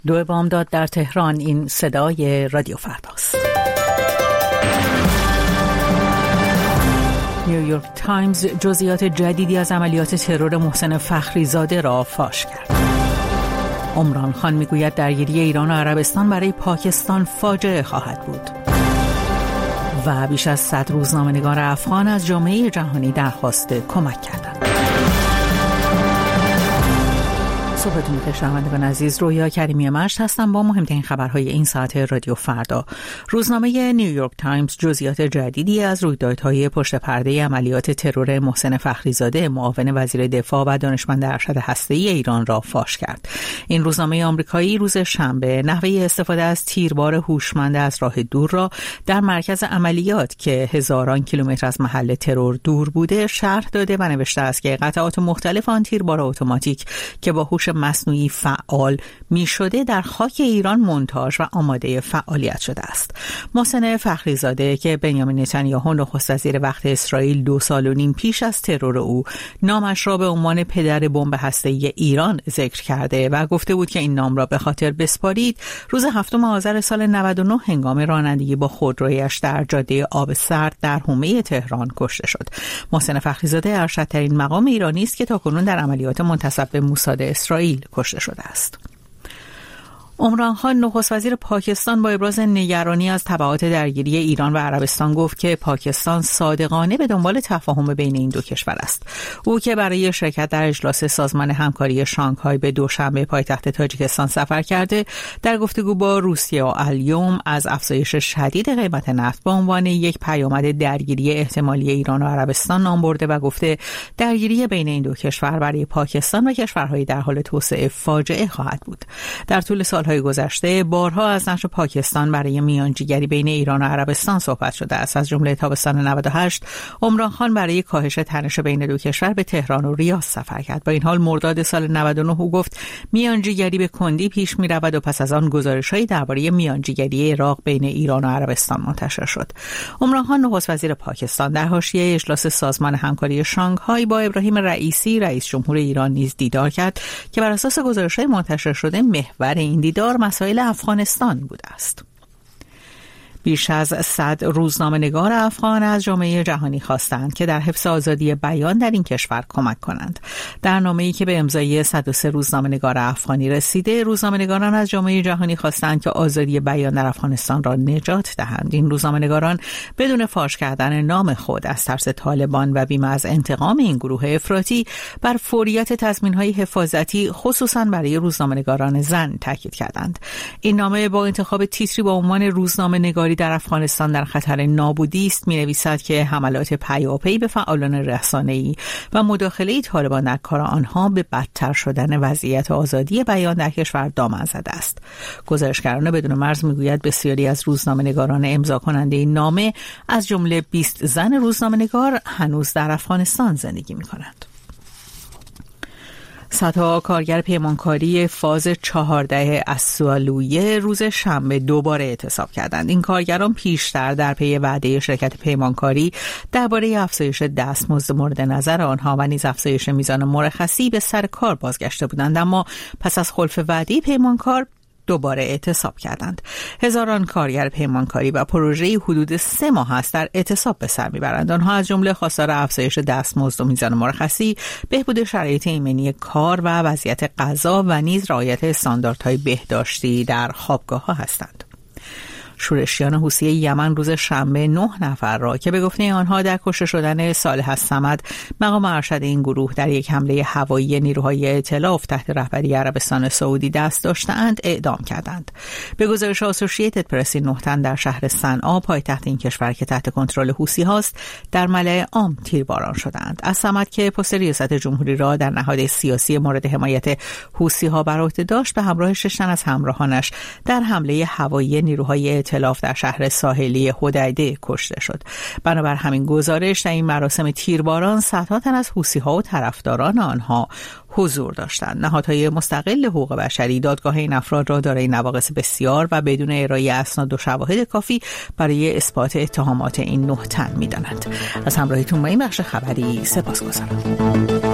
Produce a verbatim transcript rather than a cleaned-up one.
دو بامداد در تهران. این صدای رادیو فرداست. نیویورک تایمز جزئیات جدیدی از عملیات ترور محسن فخریزاده را فاش کرد. عمران خان میگوید درگیری ایران و عربستان برای پاکستان فاجعه خواهد بود. و بیش از صد روزنامه‌نگار افغان از جامعه جهانی درخواست کمک کردند. صبحتون بخیر شنوندگان عزیز، رویا کریمی مشت هستم با مهمترین خبرهای این ساعت رادیو فردا. روزنامه نیویورک تایمز جزئیات جدیدی از رویدادهای پشت پرده عملیات ترور محسن فخریزاده معاون وزیر دفاع و دانشمند ارشد هسته‌ای ایران را فاش کرد. این روزنامه آمریکایی روز شنبه نحوه استفاده از تیربار هوشمند از راه دور را در مرکز عملیات که هزاران کیلومتر از محل ترور دور بوده شرح داده و نوشته است که قطعات مختلف آن تیربار اتوماتیک که با هوش مصنوعی فعال می شده در خاک ایران مونتاژ و آماده فعالیت شده است. محسن فخریزاده که بنیامین نتانیاهو نخست وزیر وقت اسرائیل دو سال و نیم پیش از ترور او نامش را به عنوان پدر بمب هسته‌ای ایران ذکر کرده و گفته بود که این نام را به خاطر بسپارید، روز هفتم آذر سال نود و نه هنگام رانندگی با خودرویش در جاده آب سرد در حومه تهران کشته شد. محسن فخریزاده ارشدترین مقام ایرانی است که تاکنون در عملیات منتسب به موساد اسرائیل کشته شده است. عمران خان نخست وزیر پاکستان با ابراز نگرانی از تبعات درگیری ایران و عربستان گفت که پاکستان صادقانه به دنبال تفاهم بین این دو کشور است. او که برای شرکت در اجلاس سازمان همکاری شانگهای به دوشنبه پایتخت تاجیکستان سفر کرده، در گفتگو با روسیه و الیوم از افزایش شدید قیمت نفت به عنوان یک پیامد درگیری احتمالی ایران و عربستان نام برده و گفته درگیری بین این دو کشور برای پاکستان و کشورهای در حال توسعه فاجعه خواهد بود. در طول سال گذشته بارها از نقش پاکستان برای میانجیگری بین ایران و عربستان صحبت شده است. از جمله تابستان نود و هشت عمران خان برای کاهش تنش بین دو کشور به تهران و ریاض سفر کرد. با این حال مرداد سال نود و نه او گفت میانجیگری به کندی پیش می رود و پس از آن گزارش‌هایی درباره میانجیگری عراق بین ایران و عربستان منتشر شد. عمران خان نخست وزیر پاکستان در حاشیه اجلاس سازمان همکاری شانگهای با ابراهیم رئیسی رئیس جمهور ایران نیز دیدار کرد که بر اساس گزارش‌های منتشر شده محور این دیدار مسائل افغانستان بوده است. بیش از صد روزنامه‌نگار افغان از جامعه جهانی خواستند که در حفظ آزادی بیان در این کشور کمک کنند. در نامه‌ای که به امضای صد و سه روزنامه‌نگار افغانی رسیده، روزنامه‌نگاران از جامعه جهانی خواستند که آزادی بیان در افغانستان را نجات دهند. این روزنامه‌نگاران بدون فاش کردن نام خود از ترس طالبان و بیم از انتقام این گروه افراطی بر فوریت تضمین‌های حفاظتی خصوصاً برای روزنامه‌نگاران زن تاکید کردند. این نامه با انتخاب تیتری با عنوان روزنامه‌نگاری در افغانستان در خطر نابودی است می‌نویسد که حملات پیاپی به فعالان رسانه‌ای و مداخله طالبان در کار آنها به بدتر شدن وضعیت آزادی بیان در کشور دامن زده است. گزارشگران بدون مرز می‌گوید بسیاری از روزنامه‌نگاران امضا کننده این نامه از جمله بیست زن روزنامه‌نگار هنوز در افغانستان زندگی می‌کنند. صدها کارگر پیمانکاری فاز چهارده از سوالویه روز شنبه دوباره اعتصاب کردند. این کارگران پیشتر در پی وعده شرکت پیمانکاری درباره افزایش دستمزد مورد نظر آنها و نیز افزایش میزان مرخصی به سر کار بازگشته بودند، اما پس از خلف وعده پیمانکار دوباره اعتصاب کردند. هزاران کارگر پیمانکاری و پروژه‌ای حدود سه ماه است در اعتصاب به سر میبرند. آنها از جمله خواستار افزایش دستمزد و میزان مرخصی، بهبود شرایط ایمنی کار و وضعیت غذا و نیز رعایت استانداردهای بهداشتی در خوابگاه‌ها هستند. شورشیان حوثی یمن روز شنبه نه نفر را که به گفته آنها در کشته شدن صالح الصمد مقام ارشد این گروه در یک حمله هوایی نیروهای ائتلاف تحت رهبری عربستان سعودی دست داشته‌اند اعدام کردند. به گزارش اسوسییتد پرس، نه تن در شهر صنعا پایتخت این کشور که تحت کنترل حوثی هاست در ملأ عام تیرباران شدند. الصمد که پست ریاست جمهوری را در نهاد سیاسی مورد حمایت حوثی ها بر عهده داشت، به همراه شش تن از همراهانش در حمله هوایی نیروهای ائتلاف در شهر ساحلی حدیده کشته شد. بنابر همین گزارش در این مراسم تیرباران صدها تن از حوثی‌ها و طرفداران آنها حضور داشتند. نهادهای مستقل حقوق بشری دادگاه این افراد را دارای نواقص بسیار و بدون ارائه اسناد و شواهد کافی برای اثبات اتهامات این نه تن می‌دانند. از همراهیتون با این بخش خبری سپاسگزارم.